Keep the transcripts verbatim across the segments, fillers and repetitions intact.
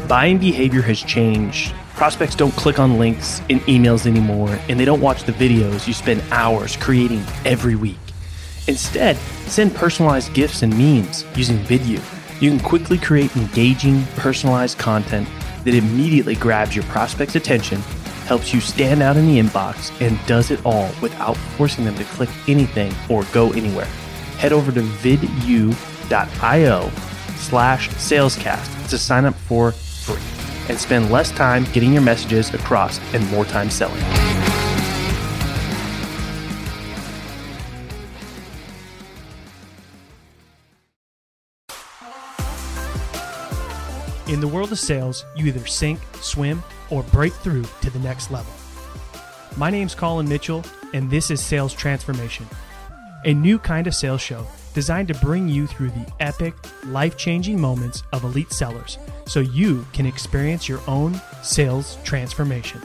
Buying behavior has changed. Prospects don't click on links in emails anymore, and they don't watch the videos you spend hours creating every week. Instead, send personalized gifts and memes using Vidyou. You can quickly create engaging, personalized content that immediately grabs your prospect's attention, helps you stand out in the inbox, and does it all without forcing them to click anything or go anywhere. Head over to vidyou.io slash salescast to sign up for free and spend less time getting your messages across and more time selling. In the world of sales, you either sink, swim, or break through to the next level. My name's Colin Mitchell, and this is Sales Transformation, a new kind of sales show designed to bring you through the epic, life-changing moments of elite sellers so you can experience your own sales transformation.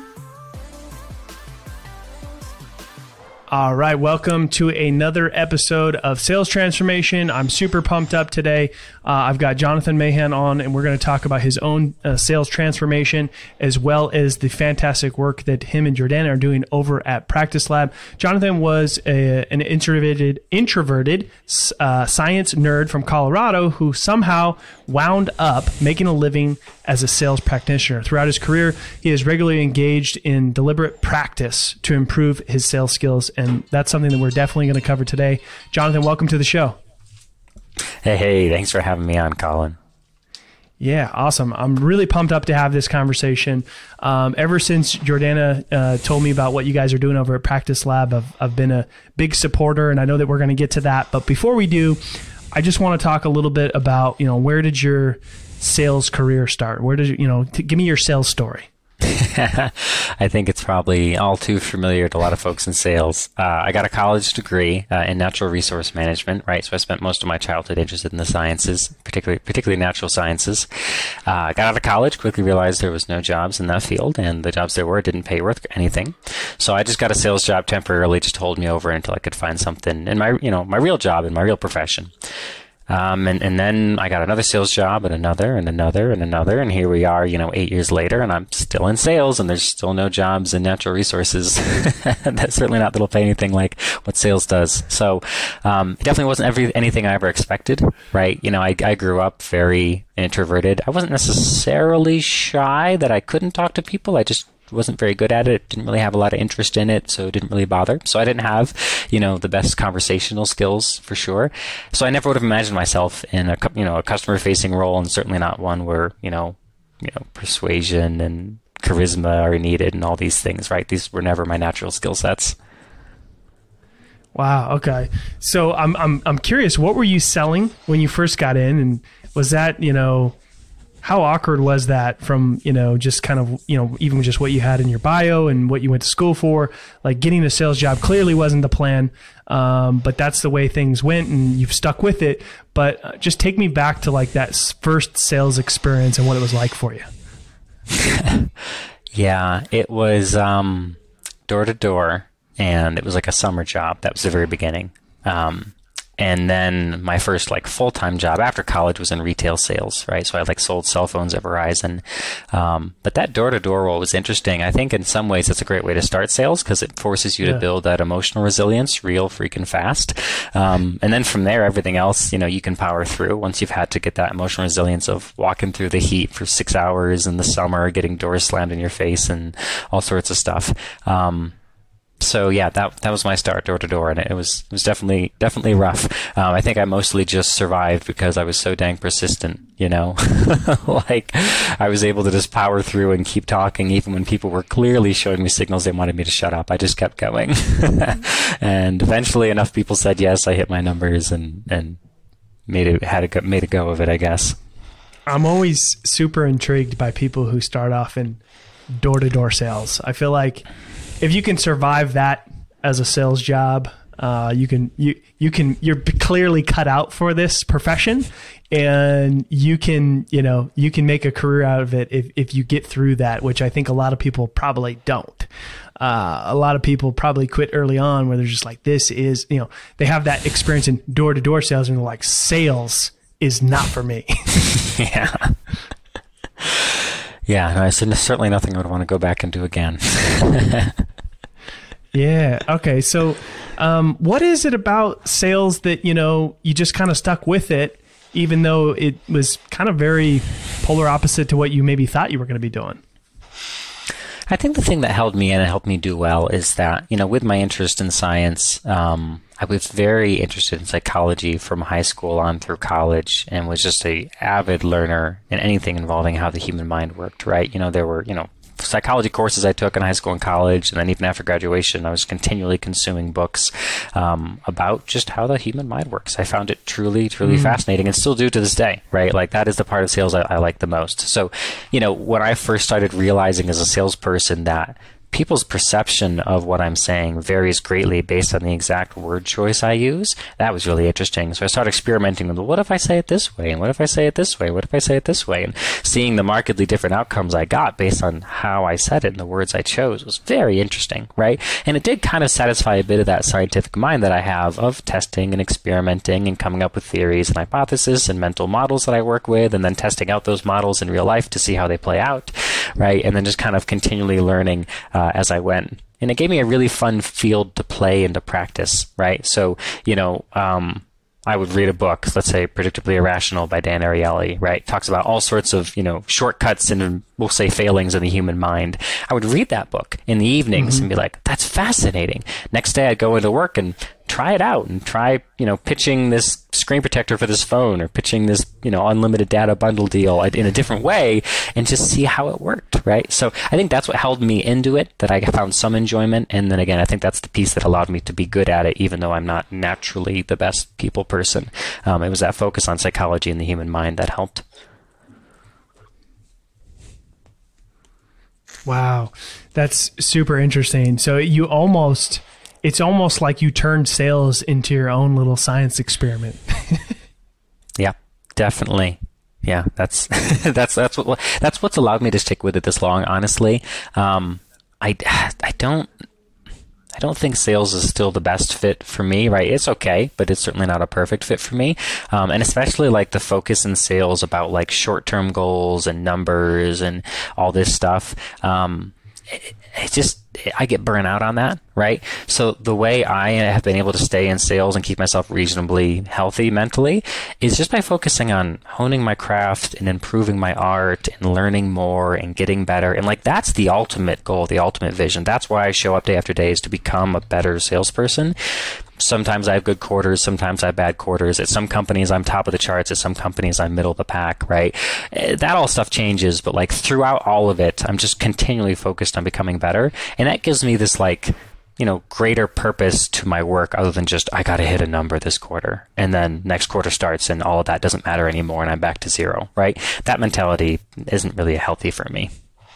All right, welcome to another episode of Sales Transformation. I'm super pumped up today. Uh, I've got Jonathan Mahan on, and we're going to talk about his own uh, sales transformation, as well as the fantastic work that him and Jordana are doing over at Practice Lab. Jonathan was a, an introverted, introverted uh, science nerd from Colorado who somehow wound up making a living as a sales practitioner. Throughout his career, he is regularly engaged in deliberate practice to improve his sales skills, and that's something that we're definitely going to cover today. Jonathan, welcome to the show. Hey, hey, thanks for having me on, Colin. Yeah, awesome. I'm really pumped up to have this conversation. Um, ever since Jordana uh, told me about what you guys are doing over at Practice Lab, I've, I've been a big supporter, and I know that we're going to get to that. But before we do, I just want to talk a little bit about, you know, where did your sales career start? Where did you, you know, t- give me your sales story. I think it's probably all too familiar to a lot of folks in sales. Uh, I got a college degree uh, in natural resource management, right? So I spent most of my childhood interested in the sciences, particularly particularly natural sciences. Uh, I got out of college, quickly realized there was no jobs in that field, and the jobs there were didn't pay worth anything. So I just got a sales job temporarily, just to hold me over until I could find something in my, you know, my real job, in my real profession. Um, and, and then I got another sales job and another and another and another. And here we are, you know, eight years later, and I'm still in sales, and there's still no jobs in natural resources. That's certainly not that'll pay anything like what sales does. So, um, it definitely wasn't every, anything I ever expected, right? You know, I, I grew up very introverted. I wasn't necessarily shy that I couldn't talk to people. I just wasn't very good at it, didn't really have a lot of interest in it, so it didn't really bother. So I didn't have, you know, the best conversational skills for sure. So I never would have imagined myself in a, you know, a customer-facing role, and certainly not one where, you know, you know, persuasion and charisma are needed and all these things, right? These were never my natural skill sets. Wow. Okay. So I'm I'm I'm curious, what were you selling when you first got in, and was that, you know, how awkward was that from, you know, just kind of, you know, even just what you had in your bio and what you went to school for? Like, getting a sales job clearly wasn't the plan, um, but that's the way things went, and you've stuck with it. But uh, just take me back to like that first sales experience and what it was like for you. Yeah, it was um, door to door, and it was like a summer job. That was the very beginning. Um, And then my first like full-time job after college was in retail sales, right? So I like sold cell phones at Verizon. Um, but that door-to-door role was interesting. I think in some ways it's a great way to start sales because it forces you yeah. to build that emotional resilience real freaking fast. Um, and then from there, everything else, you know, you can power through once you've had to get that emotional resilience of walking through the heat for six hours in the summer, getting doors slammed in your face and all sorts of stuff. Um, So yeah, that that was my start, door to door, and it was it was definitely definitely rough. Um, I think I mostly just survived because I was so dang persistent, you know. Like I was able to just power through and keep talking, even when people were clearly showing me signals they wanted me to shut up. I just kept going, and eventually enough people said yes. I hit my numbers and and made it had a go, made a go of it, I guess. I'm always super intrigued by people who start off in door to door sales. I feel like if you can survive that as a sales job, uh, you can you you can you're clearly cut out for this profession, and you can you know you can make a career out of it if if you get through that, which I think a lot of people probably don't. Uh, a lot of people probably quit early on where they're just like, this is you know they have that experience in door to door sales and they're like, sales is not for me. Yeah. Yeah, no, it's certainly nothing I would want to go back and do again. Yeah. Okay. So, um, what is it about sales that, you know, you just kind of stuck with it, even though it was kind of very polar opposite to what you maybe thought you were going to be doing? I think the thing that held me in and helped me do well is that, you know, with my interest in science, um, I was very interested in psychology from high school on through college, and was just a avid learner in anything involving how the human mind worked, right? You know, there were, you know, psychology courses I took in high school and college, and then even after graduation, I was continually consuming books um, about just how the human mind works. I found it truly, truly mm. fascinating, and still do to this day, right? Like, that is the part of sales I, I like the most. So, you know, when I first started realizing as a salesperson that people's perception of what I'm saying varies greatly based on the exact word choice I use, that was really interesting. So I started experimenting with, well, what if I say it this way? And what if I say it this way? What if I say it this way? And seeing the markedly different outcomes I got based on how I said it and the words I chose was very interesting, right? And it did kind of satisfy a bit of that scientific mind that I have of testing and experimenting and coming up with theories and hypotheses and mental models that I work with, and then testing out those models in real life to see how they play out, right? And then just kind of continually learning uh, as I went. And it gave me a really fun field to play and to practice, right? So, you know, um, I would read a book, let's say Predictably Irrational by Dan Ariely, right? Talks about all sorts of, you know, shortcuts and, we'll say, failings in the human mind. I would read that book in the evenings mm-hmm. and be like, that's fascinating. Next day I'd go into work and try it out and try, you know, pitching this screen protector for this phone, or pitching this, you know, unlimited data bundle deal in a different way, and just see how it worked, right? So I think that's what held me into it, that I found some enjoyment. And then again, I think that's the piece that allowed me to be good at it, even though I'm not naturally the best people person. Um, it was that focus on psychology and the human mind that helped. Wow. That's super interesting. So you almost... It's almost like you turned sales into your own little science experiment. Yeah, definitely. Yeah, that's that's that's what that's what's allowed me to stick with it this long. Honestly, um, I I don't I don't think sales is still the best fit for me. Right? It's okay, but it's certainly not a perfect fit for me. Um, and especially like the focus in sales about like short-term goals and numbers and all this stuff. Um, it, it just I get burnt out on that, right? So the way I have been able to stay in sales and keep myself reasonably healthy mentally is just by focusing on honing my craft and improving my art and learning more and getting better. And like, that's the ultimate goal, the ultimate vision. That's why I show up day after day, is to become a better salesperson. Sometimes I have good quarters, sometimes I have bad quarters. At some companies, I'm top of the charts. At some companies, I'm middle of the pack, right? That all stuff changes, but like throughout all of it, I'm just continually focused on becoming better. And that gives me this like, you know, greater purpose to my work, other than just, I got to hit a number this quarter. And then next quarter starts and all of that doesn't matter anymore and I'm back to zero, right? That mentality isn't really healthy for me.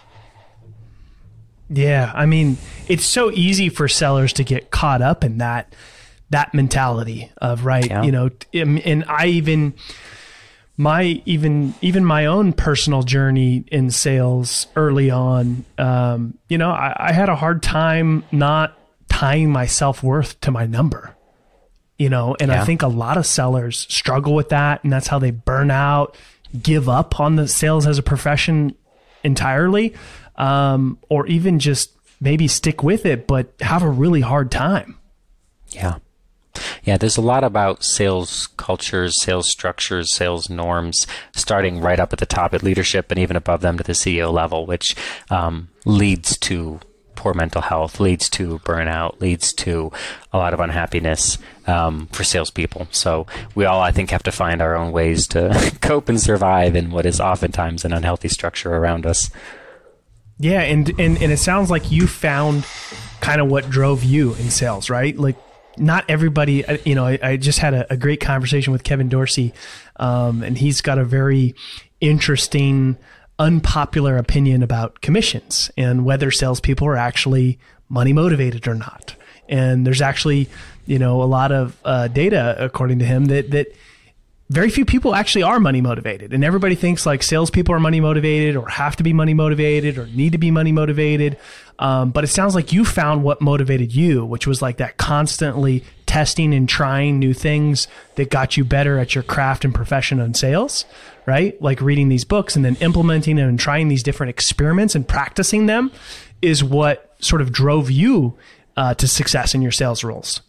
Yeah. I mean, it's so easy for sellers to get caught up in that that mentality of, right, yeah. you know, and I even, my, even, even my own personal journey in sales early on, um, you know, I, I had a hard time not tying my self-worth to my number, you know, and yeah. I think a lot of sellers struggle with that, and that's how they burn out, give up on the sales as a profession entirely, um, or even just maybe stick with it, but have a really hard time. Yeah. Yeah, there's a lot about sales cultures, sales structures, sales norms, starting right up at the top at leadership and even above them to the C E O level, which um, leads to poor mental health, leads to burnout, leads to a lot of unhappiness um, for salespeople. So we all, I think, have to find our own ways to cope and survive in what is oftentimes an unhealthy structure around us. Yeah, and, and, and it sounds like you found kind of what drove you in sales, right? Like, not everybody, you know, I, I just had a, a great conversation with Kevin Dorsey, um, and he's got a very interesting, unpopular opinion about commissions and whether salespeople are actually money motivated or not. And there's actually, you know, a lot of uh, data, according to him, that that very few people actually are money motivated. And everybody thinks like salespeople are money motivated or have to be money motivated or need to be money motivated. Um, but it sounds like you found what motivated you, which was like that constantly testing and trying new things that got you better at your craft and profession and sales, right? Like reading these books and then implementing them and trying these different experiments and practicing them is what sort of drove you uh, to success in your sales roles.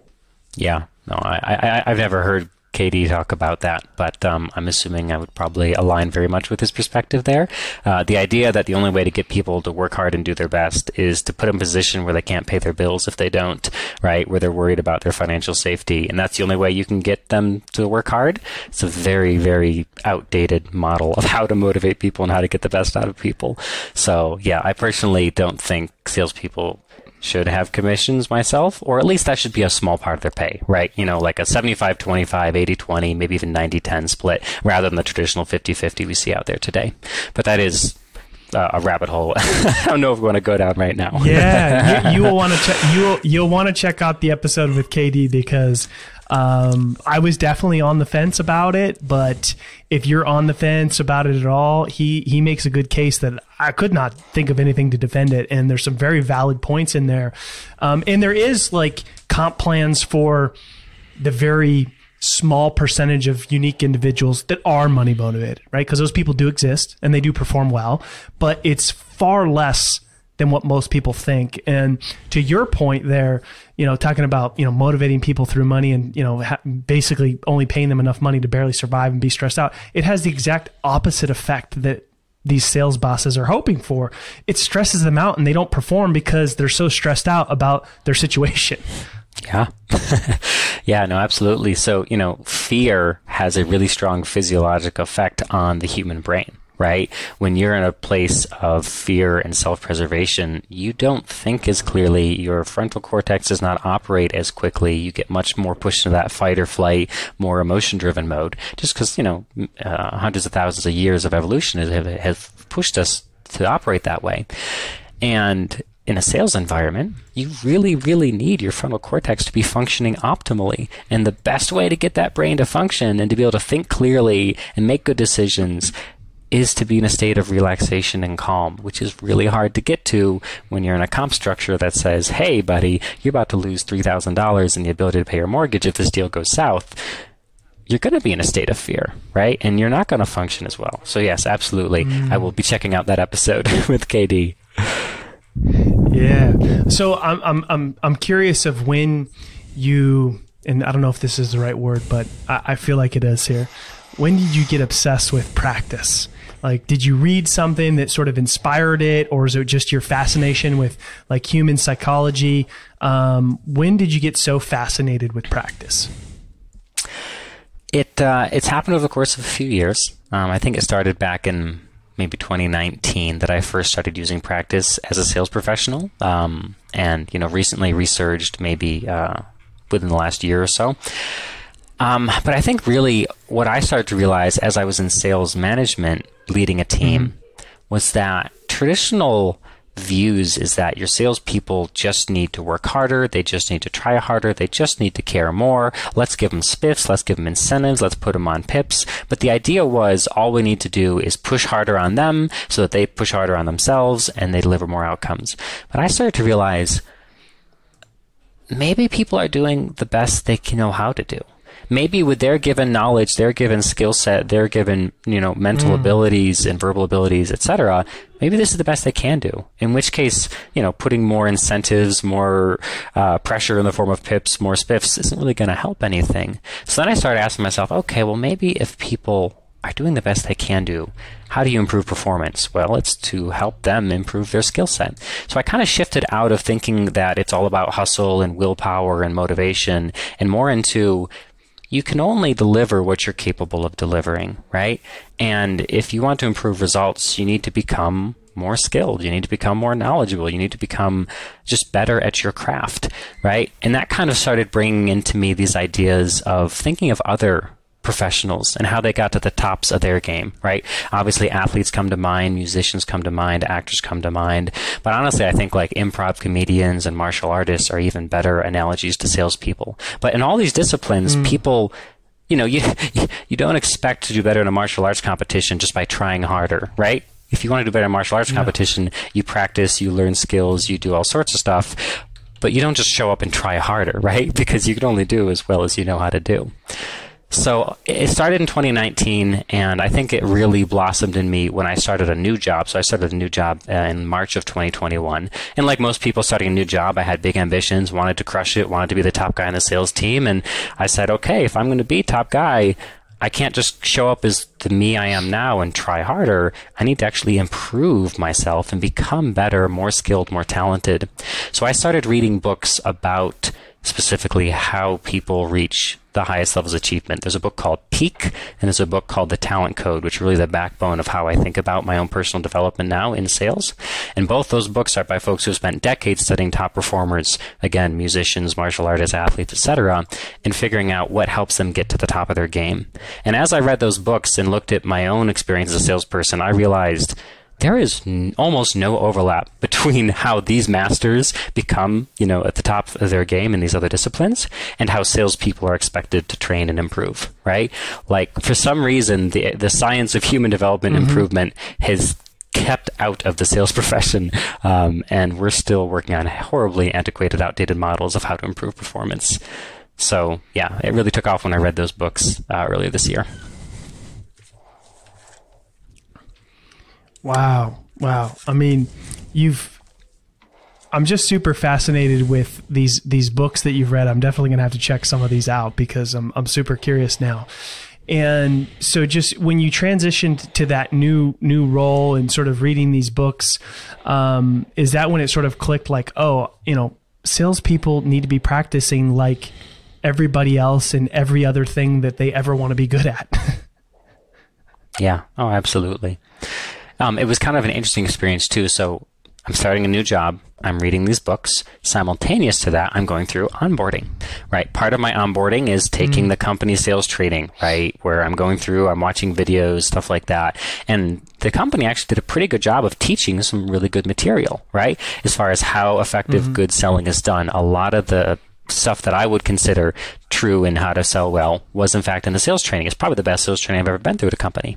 Yeah, no, I, I, I've never heard K D talk about that, but um, I'm assuming I would probably align very much with his perspective there. Uh, the idea that the only way to get people to work hard and do their best is to put them in a position where they can't pay their bills if they don't, right? Where they're worried about their financial safety, and that's the only way you can get them to work hard. It's a very, very outdated model of how to motivate people and how to get the best out of people. So yeah, I personally don't think salespeople should have commissions myself, or at least that should be a small part of their pay, right? You know, like a seventy-five twenty-five, eighty twenty, maybe even ninety ten split, rather than the traditional fifty fifty we see out there today. But that is uh, a rabbit hole I don't know if we want to go down right now. Yeah, you, you will want to check. You will, you'll want to check out the episode with K D because um, I was definitely on the fence about it. But if you're on the fence about it at all, he he makes a good case that I could not think of anything to defend it. And there's some very valid points in there. Um, and there is like comp plans for the very small percentage of unique individuals that are money motivated, right? Because those people do exist and they do perform well, but it's far less than what most people think. And to your point there, you know, talking about, you know, motivating people through money and, you know, ha- basically only paying them enough money to barely survive and be stressed out, it has the exact opposite effect that these sales bosses are hoping for. It stresses them out and they don't perform because they're so stressed out about their situation. Yeah. Yeah, no, absolutely. So, you know, fear has a really strong physiologic effect on the human brain, right? When you're in a place of fear and self-preservation, you don't think as clearly. Your frontal cortex does not operate as quickly. You get much more pushed into that fight or flight, more emotion-driven mode, just because, you know, uh, hundreds of thousands of years of evolution have, have pushed us to operate that way. And in a sales environment, you really, really need your frontal cortex to be functioning optimally. And the best way to get that brain to function and to be able to think clearly and make good decisions is to be in a state of relaxation and calm, which is really hard to get to when you're in a comp structure that says, hey, buddy, you're about to lose three thousand dollars in the ability to pay your mortgage if this deal goes south. You're going to be in a state of fear, right? And you're not going to function as well. So yes, absolutely. Mm. I will be checking out that episode with K D. Yeah. So I'm I'm I'm I'm curious of when you, and I don't know if this is the right word, but I, I feel like it is here. When did you get obsessed with practice? Like, did you read something that sort of inspired it, or is it just your fascination with like human psychology? Um, when did you get so fascinated with practice? It uh, it's happened over the course of a few years. Um, I think it started back in maybe twenty nineteen that I first started using practice as a sales professional, um, and you know recently resurged maybe uh, within the last year or so. Um, but I think really what I started to realize as I was in sales management leading a team mm-hmm. was that traditional views is that your salespeople just need to work harder, they just need to try harder, they just need to care more. Let's give them spiffs, let's give them incentives, let's put them on pips. But the idea was all we need to do is push harder on them so that they push harder on themselves and they deliver more outcomes. But I started to realize maybe people are doing the best they can know how to do. Maybe with their given knowledge, their given skill set, their given, you know, mental mm. abilities and verbal abilities, et cetera, maybe this is the best they can do. In which case, you know, putting more incentives, more uh, pressure in the form of pips, more spiffs isn't really going to help anything. So then I started asking myself, okay, well, maybe if people are doing the best they can do, how do you improve performance? Well, it's to help them improve their skill set. So I kind of shifted out of thinking that it's all about hustle and willpower and motivation and more into you can only deliver what you're capable of delivering, right? And if you want to improve results, you need to become more skilled. You need to become more knowledgeable. You need to become just better at your craft, right? And that kind of started bringing into me these ideas of thinking of other professionals and how they got to the tops of their game, right? Obviously, athletes come to mind, musicians come to mind, actors come to mind. But honestly, I think like improv comedians and martial artists are even better analogies to salespeople. But in all these disciplines, mm. people, you know, you you don't expect to do better in a martial arts competition just by trying harder, right? If you want to do better in a martial arts yeah. competition, you practice, you learn skills, you do all sorts of stuff. but you don't just show up and try harder, right? Because you can only do as well as you know how to do. So it started in twenty nineteen, and I think it really blossomed in me when I started a new job. So I started a new job uh, in March of twenty twenty-one. And like most people starting a new job, I had big ambitions, wanted to crush it, wanted to be the top guy in the sales team. And I said, okay, if I'm going to be top guy, I can't just show up as the me I am now and try harder. I need to actually improve myself and become better, more skilled, more talented. So I started reading books about specifically how people reach the highest levels of achievement. There's a book called Peak, and there's a book called The Talent Code, which are really the backbone of how I think about my own personal development now in sales. And both those books are by folks who have spent decades studying top performers, again, musicians, martial artists, athletes, et cetera, and figuring out what helps them get to the top of their game. And as I read those books and looked at my own experience as a salesperson, I realized there is n- almost no overlap between how these masters become, you know, at the top of their game in these other disciplines and how salespeople are expected to train and improve, right? Like, for some reason, the the science of human development mm-hmm. improvement has kept out of the sales profession, um, and we're still working on horribly antiquated, outdated models of how to improve performance. So, yeah, it really took off when I read those books uh, earlier this year. Wow. Wow. I mean, you've, I'm just super fascinated with these, these books that you've read. I'm definitely going to have to check some of these out because I'm, I'm super curious now. And so just when you transitioned to that new, new role and sort of reading these books, um, is that when it sort of clicked like, oh, you know, salespeople need to be practicing like everybody else and every other thing that they ever want to be good at? Yeah. Oh, absolutely. Um, it was kind of an interesting experience too. So I'm starting a new job. I'm reading these books. Simultaneous to that, I'm going through onboarding, right? Part of my onboarding is taking mm. the company sales training, right? Where I'm going through, I'm watching videos, stuff like that. And the company actually did a pretty good job of teaching some really good material, right? As far as how effective mm-hmm. good selling is done. A lot of the stuff that I would consider true in how to sell well was in fact in the sales training. It's probably the best sales training I've ever been through at a company.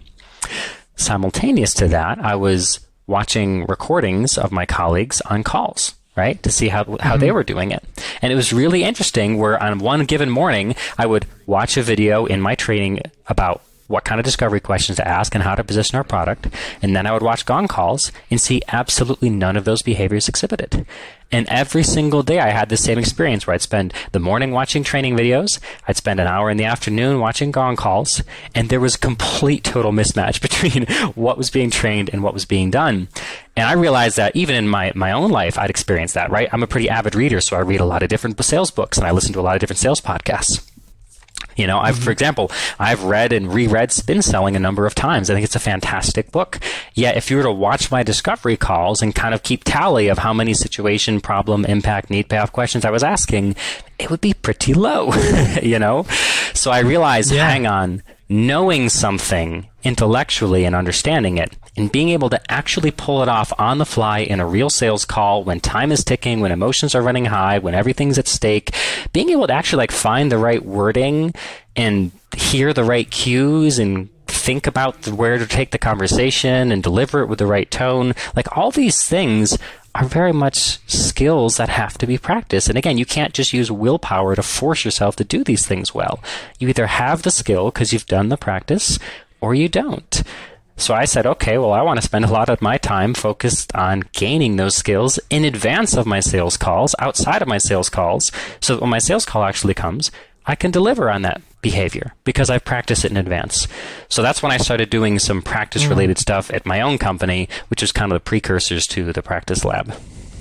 Simultaneous to that, I was watching recordings of my colleagues on calls, right, to see how how mm-hmm. they were doing it. And it was really interesting where on one given morning, I would watch a video in my training about what kind of discovery questions to ask and how to position our product. And then I would watch gong calls and see absolutely none of those behaviors exhibited. And every single day I had the same experience where I'd spend the morning watching training videos, I'd spend an hour in the afternoon watching gong calls, and there was complete total mismatch between what was being trained and what was being done. And I realized that even in my, my own life, I'd experienced that, right? I'm a pretty avid reader, so I read a lot of different sales books and I listen to a lot of different sales podcasts. You know, I've, for example, I've read and reread Spin Selling a number of times. I think it's a fantastic book. Yet, if you were to watch my discovery calls and kind of keep tally of how many situation, problem, impact, need payoff questions I was asking, it would be pretty low, you know? So I realized, yeah. hang on, knowing something intellectually and understanding it and being able to actually pull it off on the fly in a real sales call when time is ticking, when emotions are running high, when everything's at stake, being able to actually like find the right wording and hear the right cues and think about the, where to take the conversation and deliver it with the right tone, like all these things are very much skills that have to be practiced. And again, you can't just use willpower to force yourself to do these things well. You either have the skill because you've done the practice or you don't. So I said, okay, well, I want to spend a lot of my time focused on gaining those skills in advance of my sales calls, outside of my sales calls, so that when my sales call actually comes, I can deliver on that behavior because I've practiced it in advance. So that's when I started doing some practice-related mm. stuff at my own company, which is kind of the precursors to the Practice Lab.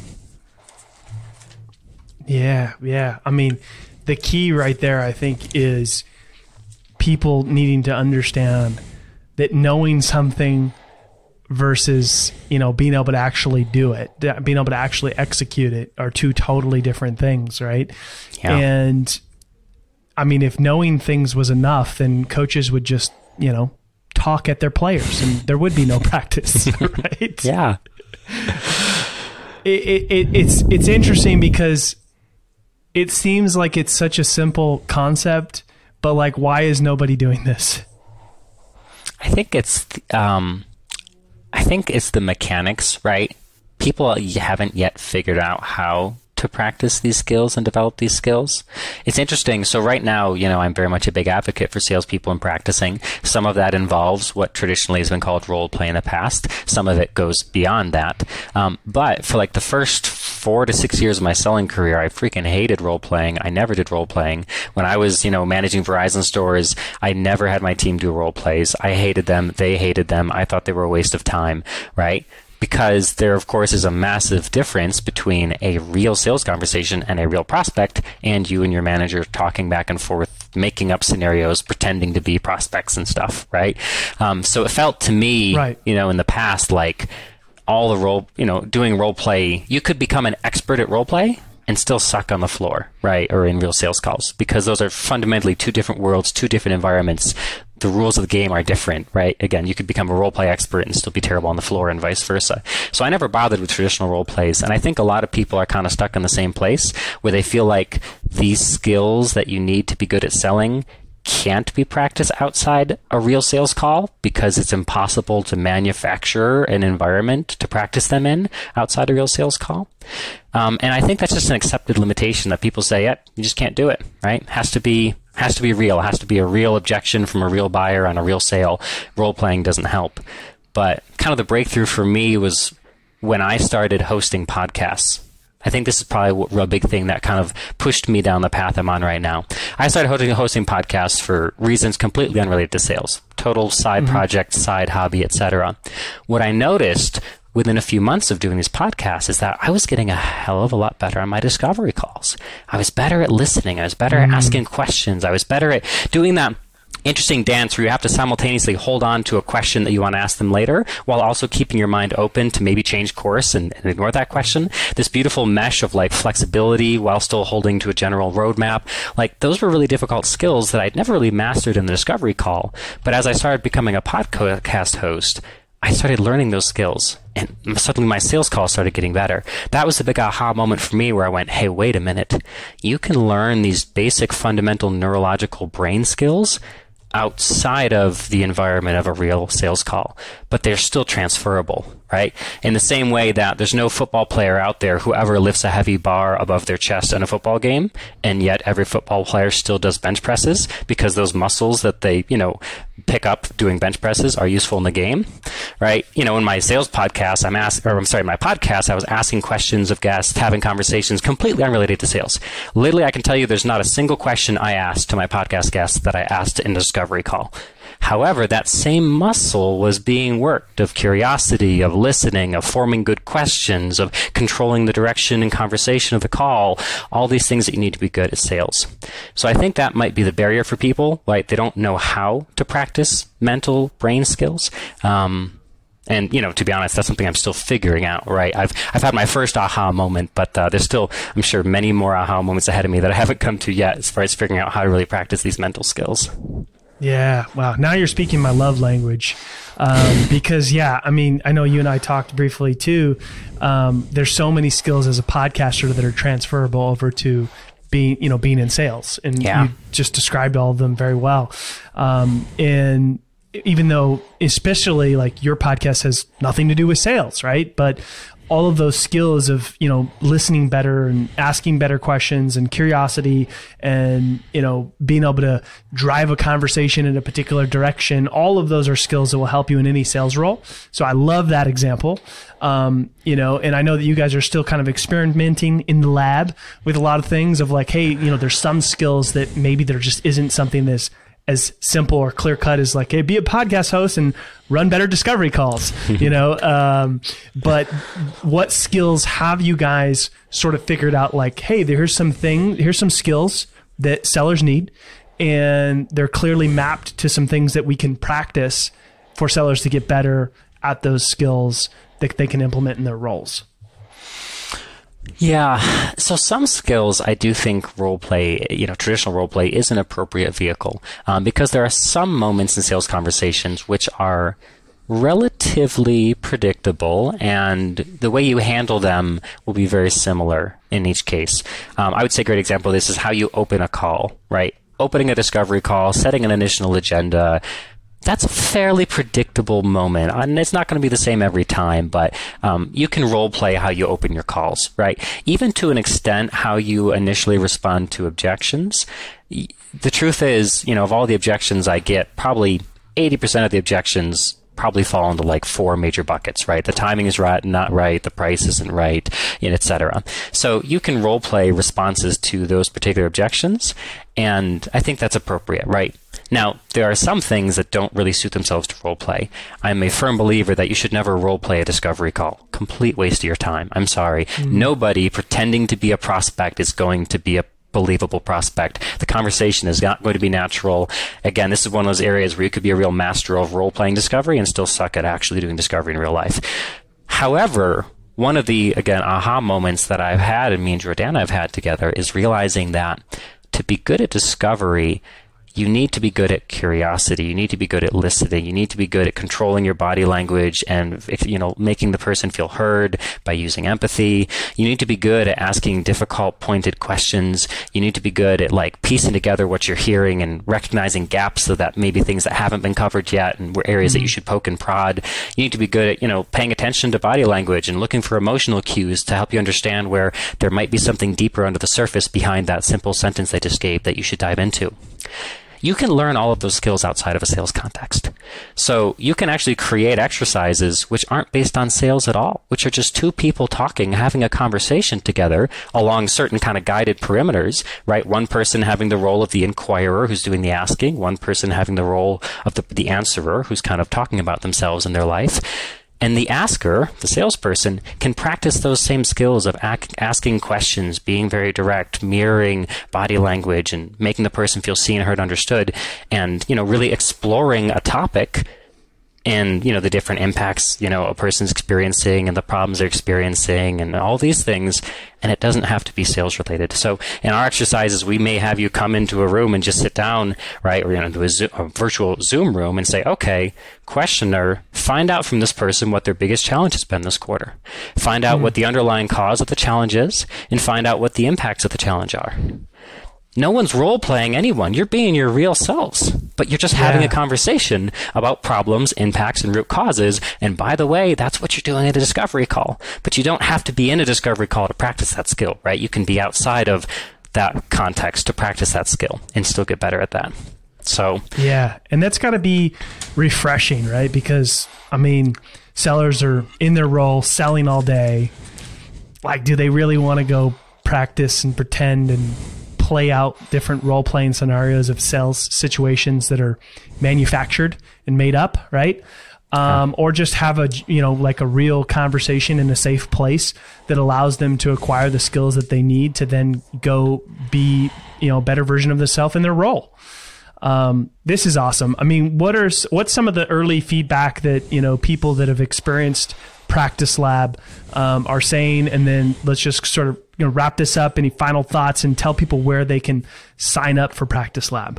Yeah, yeah. I mean, the key right there, I think, is people needing to understand that knowing something versus, you know, being able to actually do it, being able to actually execute it are two totally different things, right? Yeah. And I mean, if knowing things was enough, then coaches would just, you know, talk at their players and there would be no practice, right? Yeah. It, it, it, it's, it's interesting because it seems like it's such a simple concept, but like, why is nobody doing this? I think it's, um, I think it's the mechanics, right? People haven't yet figured out how to to practice these skills and develop these skills. It's interesting. So right now, you know, I'm very much a big advocate for salespeople and practicing. Some of that involves what traditionally has been called role play in the past. Some of it goes beyond that. Um, but for like the first four to six years of my selling career, I freaking hated role playing. I never did role playing. When I was, you know, managing Verizon stores, I never had my team do role plays. I hated them. They hated them. I thought they were a waste of time, right? Because there, of course, is a massive difference between a real sales conversation and a real prospect, and you and your manager talking back and forth, making up scenarios, pretending to be prospects and stuff, right? Um, so it felt to me, right. you know, in the past, like all the role, you know, doing role play, you could become an expert at role play and still suck on the floor, right? Or in real sales calls, because those are fundamentally two different worlds, two different environments. The rules of the game are different, right? Again, you could become a role play expert and still be terrible on the floor and vice versa. So I never bothered with traditional role plays. And I think a lot of people are kind of stuck in the same place where they feel like these skills that you need to be good at selling can't be practiced outside a real sales call because it's impossible to manufacture an environment to practice them in outside a real sales call. Um, and I think that's just an accepted limitation that people say, yeah, you just can't do it, right? Has to be has to be real. It has to be a real objection from a real buyer on a real sale. Role playing doesn't help. But kind of the breakthrough for me was when I started hosting podcasts. I think this is probably a big thing that kind of pushed me down the path I'm on right now. I started hosting, hosting podcasts for reasons completely unrelated to sales, total side mm-hmm. project, side hobby, et cetera. What I noticed within a few months of doing these podcasts is that I was getting a hell of a lot better on my discovery calls. I was better at listening. I was better mm-hmm. at asking questions. I was better at doing that interesting dance where you have to simultaneously hold on to a question that you want to ask them later while also keeping your mind open to maybe change course and, and ignore that question. This beautiful mesh of like flexibility while still holding to a general roadmap. Like those were really difficult skills that I'd never really mastered in the discovery call. But as I started becoming a podcast host, I started learning those skills and suddenly my sales calls started getting better. That was the big aha moment for me where I went, hey, wait a minute. You can learn these basic fundamental neurological brain skills outside of the environment of a real sales call, but they're still transferable, right? In the same way that there's no football player out there who ever lifts a heavy bar above their chest in a football game, and yet every football player still does bench presses because those muscles that they, you know, pick up doing bench presses are useful in the game, right? You know, in my sales podcast, I'm asked, or I'm sorry, my podcast, I was asking questions of guests, having conversations completely unrelated to sales. Literally, I can tell you there's not a single question I asked to my podcast guests that I asked in the discovery call. However, that same muscle was being worked of curiosity, of listening, of forming good questions, of controlling the direction and conversation of the call, all these things that you need to be good at sales. So I think that might be the barrier for people, right? They don't know how to practice mental brain skills. Um, and, you know, to be honest, that's something I'm still figuring out, right? I've I've had my first aha moment, but uh, there's still, I'm sure, many more aha moments ahead of me that I haven't come to yet as far as figuring out how to really practice these mental skills. Yeah. Wow. Now you're speaking my love language. Um, because, yeah, I mean, I know you and I talked briefly too. Um, there's so many skills as a podcaster that are transferable over to being, you know, being in sales. And yeah. you just described all of them very well. Um, and even though, especially like your podcast has nothing to do with sales, right? But all of those skills of, you know, listening better and asking better questions and curiosity and, you know, being able to drive a conversation in a particular direction, all of those are skills that will help you in any sales role. So I love that example. Um, you know, and I know that you guys are still kind of experimenting in the lab with a lot of things of like, hey, you know, there's some skills that maybe there just isn't something that's as simple or clear cut as like, hey, be a podcast host and run better discovery calls, you know? Um, but what skills have you guys sort of figured out? Like, hey, there's some thing, here's some skills that sellers need, and they're clearly mapped to some things that we can practice for sellers to get better at those skills that they can implement in their roles. Yeah. So some skills, I do think role play, you know, traditional role play is an appropriate vehicle um, because there are some moments in sales conversations which are relatively predictable, and the way you handle them will be very similar in each case. Um, I would say a great example of this is how you open a call, right? Opening a discovery call, setting an initial agenda, that's a fairly predictable moment. And it's not going to be the same every time, but um, you can role play how you open your calls, right? Even to an extent, how you initially respond to objections. The truth is, you know, of all the objections I get, probably eighty percent of the objections probably fall into like four major buckets, right? The timing is right, not right, the price isn't right, et cetera. So you can role play responses to those particular objections, and I think that's appropriate, right? Now, there are some things that don't really suit themselves to role play. I'm a firm believer that you should never role play a discovery call. Complete waste of your time. I'm sorry. Mm. Nobody pretending to be a prospect is going to be a believable prospect. The conversation is not going to be natural. Again, this is one of those areas where you could be a real master of role-playing discovery and still suck at actually doing discovery in real life. However, one of the, again, aha moments that I've had, and me and Jordana have had together, is realizing that to be good at discovery, you need to be good at curiosity. You need to be good at listening. You need to be good at controlling your body language and, you know, making the person feel heard by using empathy. You need to be good at asking difficult, pointed questions. You need to be good at, like, piecing together what you're hearing and recognizing gaps so that maybe things that haven't been covered yet and areas mm-hmm. that you should poke and prod. You need to be good at, you know, paying attention to body language and looking for emotional cues to help you understand where there might be something deeper under the surface behind that simple sentence I just gave that you should dive into. You can learn all of those skills outside of a sales context. So you can actually create exercises which aren't based on sales at all, which are just two people talking, having a conversation together along certain kind of guided perimeters, right? One person having the role of the inquirer who's doing the asking, one person having the role of the, the answerer who's kind of talking about themselves and their life. And the asker, the salesperson, can practice those same skills of ac- asking questions, being very direct, mirroring body language, and making the person feel seen, heard, understood, and, you know, really exploring a topic and, you know, the different impacts, you know, a person's experiencing and the problems they're experiencing and all these things. And it doesn't have to be sales related. So in our exercises, we may have you come into a room and just sit down, right, or, you know, into a, Zoom, a virtual Zoom room and say, okay, questioner, find out from this person what their biggest challenge has been this quarter. Find out mm-hmm. what the underlying cause of the challenge is, and find out what the impacts of the challenge are. No one's role-playing anyone. You're being your real selves, but you're just yeah. having a conversation about problems, impacts, and root causes. And by the way, that's what you're doing at a discovery call. But you don't have to be in a discovery call to practice that skill, right? You can be outside of that context to practice that skill and still get better at that. So yeah, and that's got to be refreshing, right? Because, I mean, sellers are in their role, selling all day. Like, do they really want to go practice and pretend and play out different role-playing scenarios of sales situations that are manufactured and made up, right? Um, or just have a, you know, like a real conversation in a safe place that allows them to acquire the skills that they need to then go be, you know, a better version of themselves in their role. Um, this is awesome. I mean, what are what's some of the early feedback that, you know, people that have experienced Practice Lab um, are saying? And then let's just sort of, you know, wrap this up. Any final thoughts, and tell people where they can sign up for Practice Lab.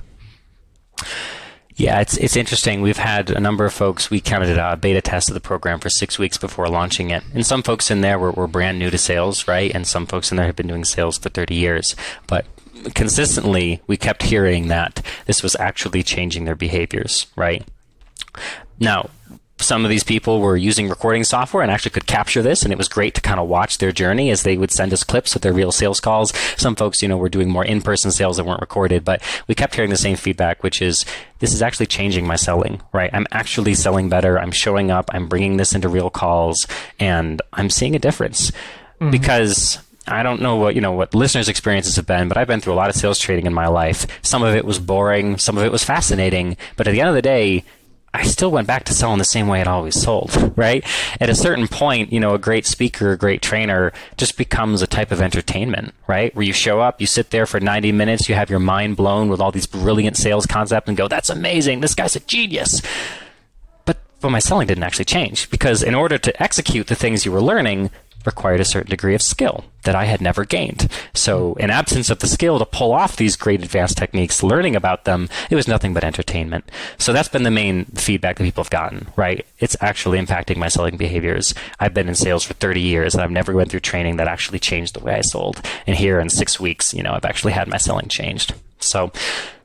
Yeah, it's it's interesting. We've had a number of folks. We counted a beta test of the program for six weeks before launching it. And some folks in there were, were brand new to sales, right? And some folks in there have been doing sales for thirty years. But consistently, we kept hearing that this was actually changing their behaviors, right? Now, some of these people were using recording software and actually could capture this, and it was great to kind of watch their journey as they would send us clips of their real sales calls. Some folks, you know, were doing more in-person sales that weren't recorded, but we kept hearing the same feedback, which is, this is actually changing my selling, right? I'm actually selling better. I'm showing up. I'm bringing this into real calls, and I'm seeing a difference. Mm-hmm. Because I don't know what, you know, what listeners' experiences have been, but I've been through a lot of sales training in my life. Some of it was boring. Some of it was fascinating. But at the end of the day, I still went back to selling the same way I'd always sold, right? At a certain point, you know, a great speaker, a great trainer just becomes a type of entertainment, right? Where you show up, you sit there for ninety minutes, you have your mind blown with all these brilliant sales concepts and go, that's amazing, this guy's a genius. But, but my selling didn't actually change, because in order to execute the things you were learning required a certain degree of skill that I had never gained. So in absence of the skill to pull off these great advanced techniques, learning about them, it was nothing but entertainment. So that's been the main feedback that people have gotten, right? It's actually impacting my selling behaviors. I've been in sales for thirty years, and I've never went through training that actually changed the way I sold. And here in six weeks, you know, I've actually had my selling changed. So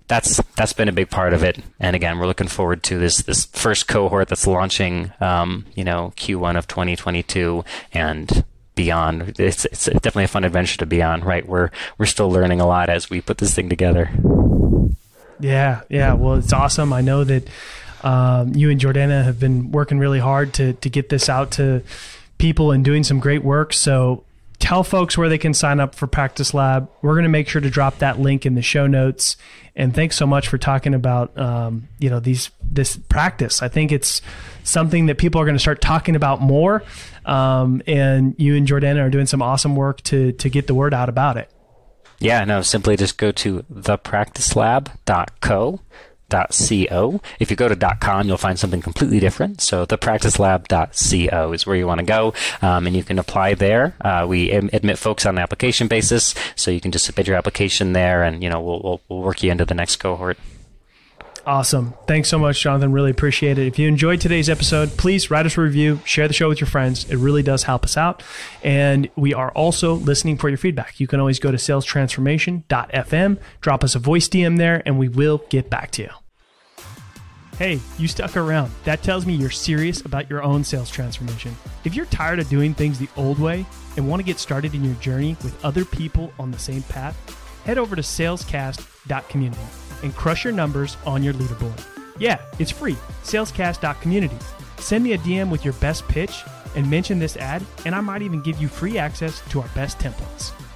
that's that's been a big part of it. And again, we're looking forward to this this first cohort that's launching, um, you know, Q one of twenty twenty-two and beyond. It's it's definitely a fun adventure to be on, right? We're we're still learning a lot as we put this thing together. Yeah, yeah. Well, it's awesome. I know that um, you and Jordana have been working really hard to to get this out to people and doing some great work. So tell folks where they can sign up for Practice Lab. We're going to make sure to drop that link in the show notes. And thanks so much for talking about, um, you know, these this practice. I think it's something that people are going to start talking about more. Um, and you and Jordana are doing some awesome work to to get the word out about it. Yeah, no, simply just go to the practice lab dot co. .co. If you go to .com, you'll find something completely different. So the practice lab dot co is where you want to go, um, and you can apply there. Uh, we am- admit folks on an application basis, so you can just submit your application there, and you know we'll we'll, we'll work you into the next cohort. Awesome. Thanks so much, Jonathan. Really appreciate it. If you enjoyed today's episode, please write us a review, share the show with your friends. It really does help us out. And we are also listening for your feedback. You can always go to sales transformation dot f m, drop us a voice D M there, and we will get back to you. Hey, you stuck around. That tells me you're serious about your own sales transformation. If you're tired of doing things the old way and want to get started in your journey with other people on the same path, head over to salescast dot community and crush your numbers on your leaderboard. Yeah, it's free, salescast dot community. Send me a D M with your best pitch and mention this ad, and I might even give you free access to our best templates.